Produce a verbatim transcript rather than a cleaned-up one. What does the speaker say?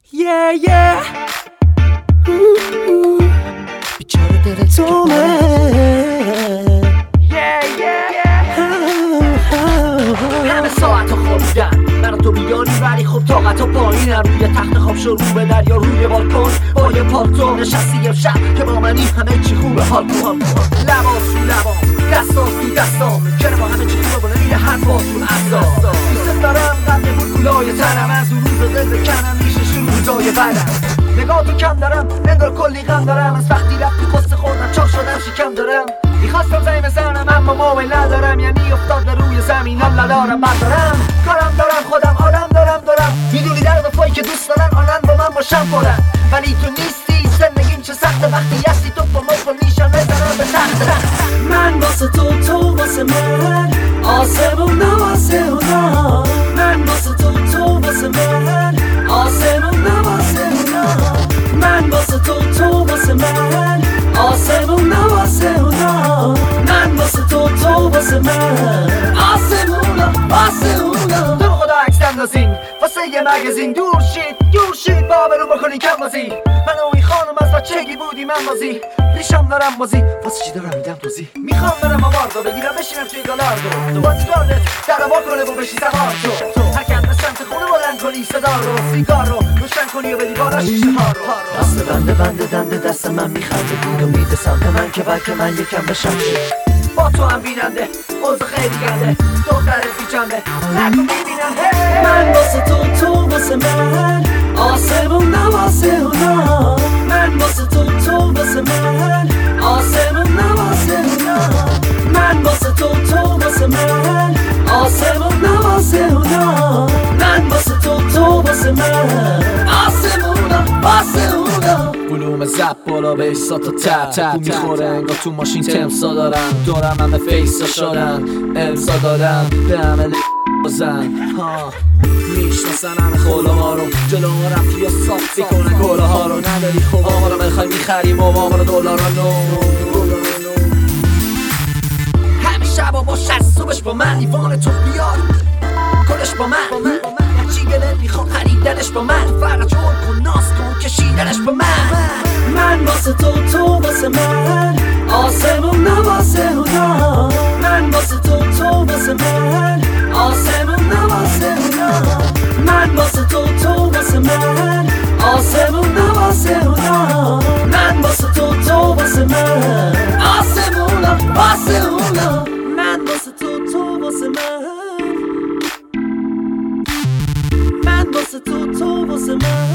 yeah yeah بیچاره دل تو yeah yeah همه ساعت خوابیدن من تو بیانی ولی خب طاقت و پایینم روی تخت خواب شو رو به دریا روی بالکن با یه پالتو نشستی یه شب که با منی همه چی خوبه حال کن لباس رو لباس دستاس تو دستام کنه با همه چی خوبه بله میره هر باز تو اصلا دوست دارم قبل بود گلای تنم از اون روز دل بکنم میشه شروع روزای بدم نگاه تو کم دارم انگار کلی غم دارم از وقتی رفتی قصه خوردم چاق شدم شکم دارم میخواستم زنگ بزنم اما موبایل ندارم یعنی افتاد به روی زمینم ندارم بردارم کارم دارم خودم آدم دارم دارم میدونی در وفایی که دوست دارن آنن با من باشم پرن ولی تو نیستی زندگیم چه سخته وقتی هستی تو با ما نیشان بزنم به تخت من واسه تو تو واسه من آسمون واسه اونا من واسه تو تو واسه من آسمون واسه اونا من واسه تو تو واسه من آسمون واسه اونا من واسه تو تو واسه من آسمون واسه اونا تو خدا عکس اندازین واسه یه مگزین دور شید دور شید بابرو بکنی کم بازی من و این خانم از بچگی بودی من بازی ریشم دارم بازی واسه چی دارم میدم توضیح میخوام برم آواردو بگیرم بشینم توی گالاردو تو باتگاردت در با کنه و بشی سوار تو هرکن به سمت خونه بلند کنی صدا رو سیگار رو روشن کنی و بدی بالا شیشه ها رو دست بنده بنده دنده دست من میخنده بود و میده سمت من که بلکه من یکم بشم با تو هم بیننده اوضا خیلی گنده دخترت بیچنده نکن میبینم من واسه تو تو واسه من آسمون واسه اونا من واسه تو تو واسه من آسمون واسه اونا من واسه تو تو واسه من آسمون واسه اونا من واسه تو تو واسه من آسمون واسه اونا بلوم زب بالا به ایسا تا تب تب میخوره انگار تو ماشین تمسا دارم دارم همه فیسا شدن امسا دارم به همه بزن میشناسن همه خولا ها رو جلو ما رفتی یا صاف میکنن گوله ها رو نداری خوب آما رو بخوای میخریم و آما رو دولار رو همه شبا با شست صبحش با من ایوان تو بیار کلش با من هرچی دلت میخواد خریدنش با من فقط جور کن ناز کن کشیدنش با من من واسه تو تو واسه من آسمون واسه اونا من واسه تو تو واسه من آسمون واسه اونا من واسه تو تو واسه من آسمون واسه اونا من واسه تو تو واسه من آسمون واسه اونا من واسه تو تو واسه من من واسه تو تو واسه من